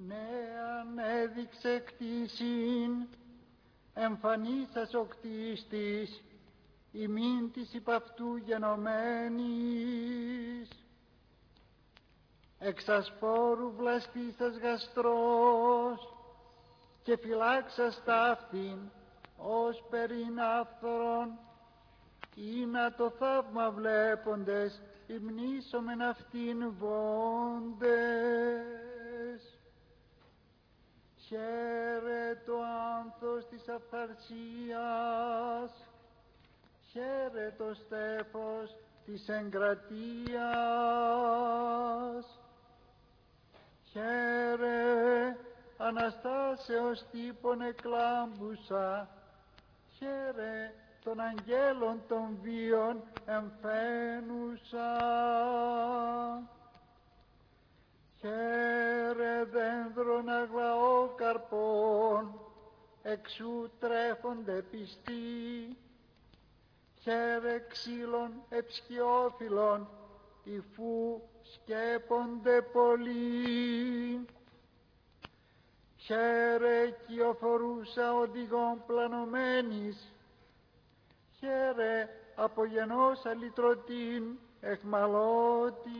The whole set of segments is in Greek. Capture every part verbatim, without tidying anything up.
νέαν έδειξε κτήσιν, εμφανίσας ο κτίστης, ημίν της υπ' αυτού γενομένης. Εξασπόρου βλαστήσας γαστρός, και φυλάξας ταύτην, ως περιν άφθορον, ή να το θαύμα βλέποντες, υμνήσομεν αυτήν βόντες. Χαίρε το άνθος της αυθαρσίας, χαίρε το στέφος της εγκρατείας, χαίρε Αναστάσεως τύπων εκλάμπουσα, χαίρε των αγγέλων των βίων εμφαίνουσα, χαίρε δένδρον αγλαόκαρπων, εξού τρέφονται πιστοί, χαίρε ξύλων εψχιόφυλλων, υφού σκέπονται πολλοί, χαίρε κυοφορούσα οδηγών πλανωμένης, χαίρε από γενός αλυτρωτήν εχμαλώτης,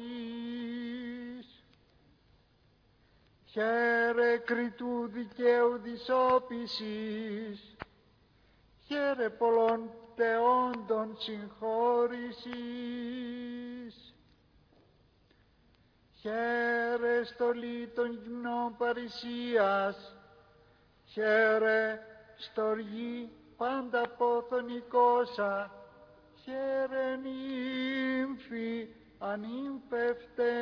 χαίρε κριτού δικαίου δυσόπισης, χαίρε πολλών τεόντων συγχώρησης, χαίρε στολή των γυμνών παρησίας, χαίρε στοργή πάντα πόθον οικόσα, χαίρε νύμφη ανύμφευτε.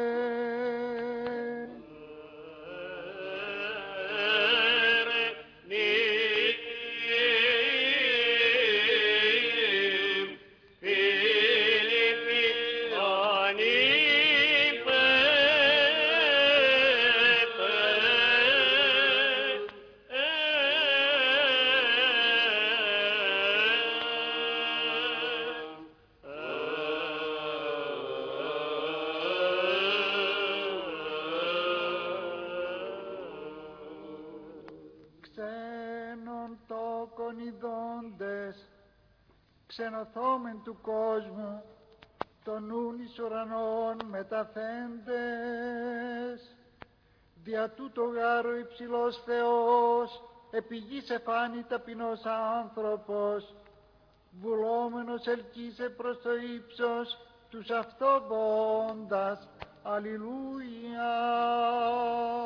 Ξενωθόμεν του κόσμου, των νουν εις ουρανών μεταθέντες, δια τούτο γάρο υψηλός Θεός, επί γης εφάνη ταπεινός άνθρωπος, βουλόμενος ελκύσε προς το ύψος τους αυτοβόντας. Αλληλούια.